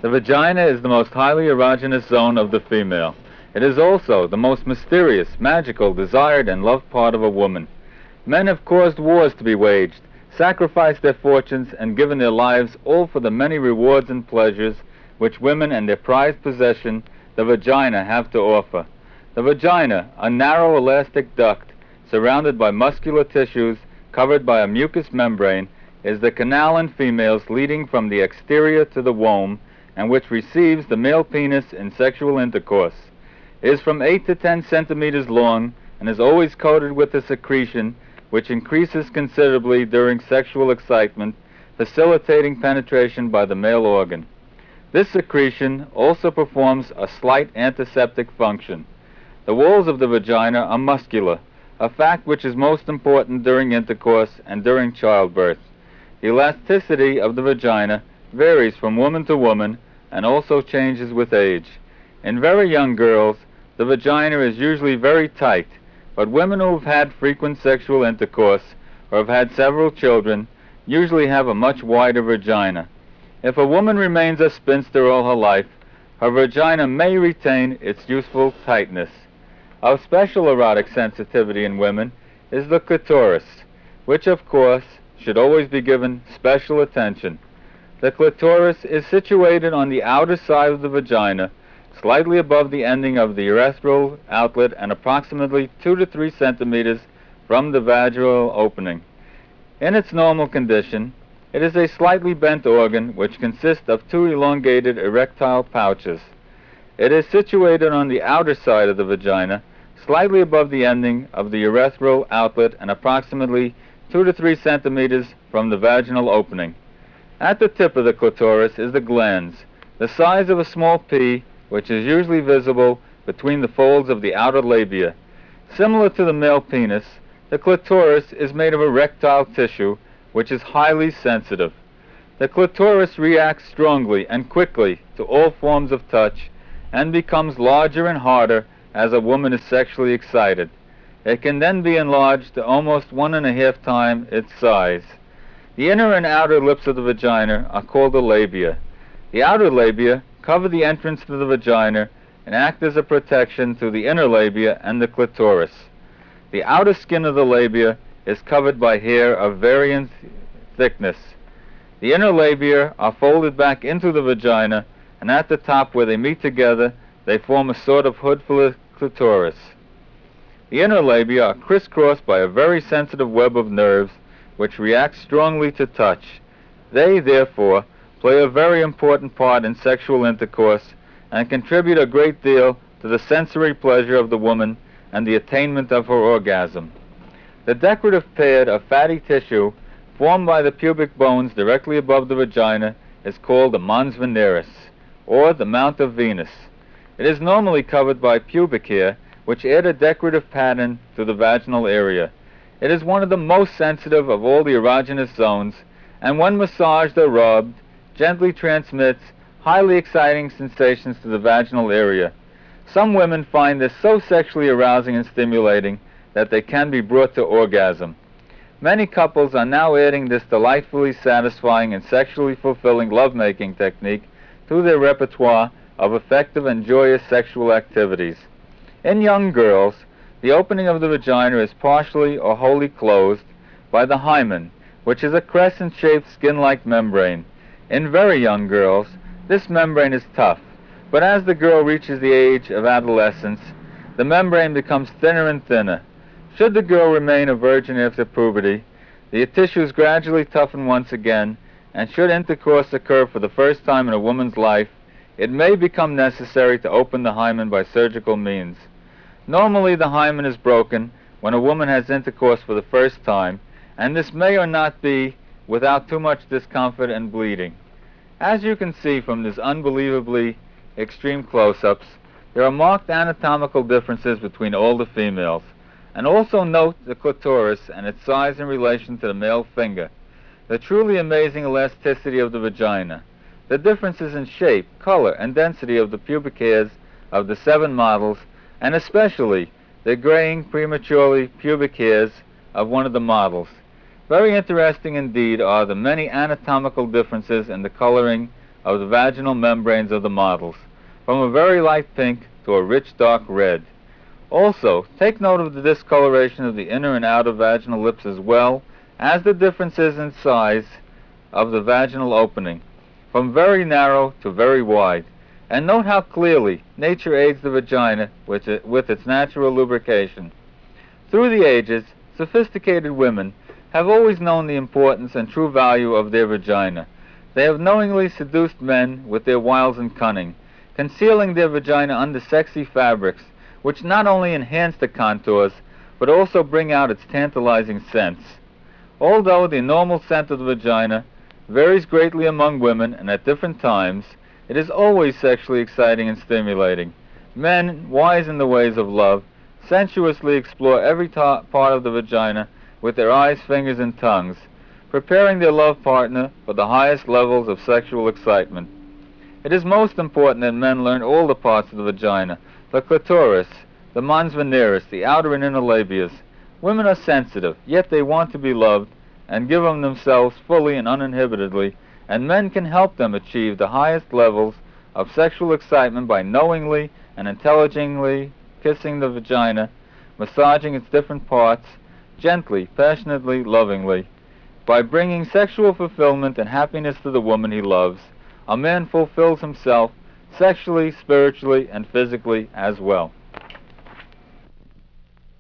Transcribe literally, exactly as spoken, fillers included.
The vagina is the most highly erogenous zone of the female. It is also the most mysterious, magical, desired, and loved part of a woman. Men have caused wars to be waged, sacrificed their fortunes, and given their lives, all for the many rewards and pleasures which women and their prized possession, the vagina, have to offer. The vagina, a narrow elastic duct surrounded by muscular tissues covered by a mucous membrane, is the canal in females leading from the exterior to the womb, and which receives the male penis in sexual intercourse. It is from eight to ten centimeters long and is always coated with a secretion which increases considerably during sexual excitement, facilitating penetration by the male organ. This secretion also performs a slight antiseptic function. The walls of the vagina are muscular, a fact which is most important during intercourse and during childbirth. The elasticity of the vagina varies from woman to woman and also changes with age. In very young girls, the vagina is usually very tight, but women who have had frequent sexual intercourse or have had several children usually have a much wider vagina. If a woman remains a spinster all her life, her vagina may retain its useful tightness. Of special erotic sensitivity in women is the clitoris, which of course should always be given special attention. The clitoris is situated on the outer side of the vagina, slightly above the ending of the urethral outlet and approximately two to three centimeters from the vaginal opening. In its normal condition, it is a slightly bent organ which consists of two elongated erectile pouches. It is situated on the outer side of the vagina, slightly above the ending of the urethral outlet and approximately two to three centimeters from the vaginal opening. At the tip of the clitoris is the glans, the size of a small pea, which is usually visible between the folds of the outer labia. Similar to the male penis, the clitoris is made of erectile tissue, which is highly sensitive. The clitoris reacts strongly and quickly to all forms of touch and becomes larger and harder as a woman is sexually excited. It can then be enlarged to almost one and a half times its size. The inner and outer lips of the vagina are called the labia. The outer labia cover the entrance to the vagina and act as a protection to the inner labia and the clitoris. The outer skin of the labia is covered by hair of varying thickness. The inner labia are folded back into the vagina, and at the top where they meet together, they form a sort of hood for the clitoris. The inner labia are crisscrossed by a very sensitive web of nerves which react strongly to touch. They, therefore, play a very important part in sexual intercourse and contribute a great deal to the sensory pleasure of the woman and the attainment of her orgasm. The decorative pad of fatty tissue formed by the pubic bones directly above the vagina is called the mons veneris, or the Mount of Venus. It is normally covered by pubic hair, which add a decorative pattern to the vaginal area. It is one of the most sensitive of all the erogenous zones, and when massaged or rubbed, gently transmits highly exciting sensations to the vaginal area. Some women find this so sexually arousing and stimulating that they can be brought to orgasm. Many couples are now adding this delightfully satisfying and sexually fulfilling lovemaking technique to their repertoire of effective and joyous sexual activities. In young girls, the opening of the vagina is partially or wholly closed by the hymen, which is a crescent-shaped skin-like membrane. In very young girls, this membrane is tough, but as the girl reaches the age of adolescence, the membrane becomes thinner and thinner. Should the girl remain a virgin after puberty, the tissues gradually toughen once again, and should intercourse occur for the first time in a woman's life, it may become necessary to open the hymen by surgical means. Normally, the hymen is broken when a woman has intercourse for the first time, and this may or not be without too much discomfort and bleeding. As you can see from these unbelievably extreme close-ups, there are marked anatomical differences between all the females. And also note the clitoris and its size in relation to the male finger, the truly amazing elasticity of the vagina, the differences in shape, color, and density of the pubic hairs of the seven models, and especially the graying prematurely pubic hairs of one of the models. Very interesting indeed are the many anatomical differences in the coloring of the vaginal membranes of the models, from a very light pink to a rich dark red. Also, take note of the discoloration of the inner and outer vaginal lips as well as the differences in size of the vaginal opening, from very narrow to very wide. And note how clearly nature aids the vagina with, it, with its natural lubrication. Through the ages, sophisticated women have always known the importance and true value of their vagina. They have knowingly seduced men with their wiles and cunning, concealing their vagina under sexy fabrics, which not only enhance the contours, but also bring out its tantalizing scents. Although the normal scent of the vagina varies greatly among women and at different times, it is always sexually exciting and stimulating. Men, wise in the ways of love, sensuously explore every part of the vagina with their eyes, fingers, and tongues, preparing their love partner for the highest levels of sexual excitement. It is most important that men learn all the parts of the vagina, the clitoris, the mons veneris, the outer and inner labias. Women are sensitive, yet they want to be loved and give of themselves fully and uninhibitedly, and men can help them achieve the highest levels of sexual excitement by knowingly and intelligently kissing the vagina, massaging its different parts, gently, passionately, lovingly. By bringing sexual fulfillment and happiness to the woman he loves, a man fulfills himself sexually, spiritually, and physically as well.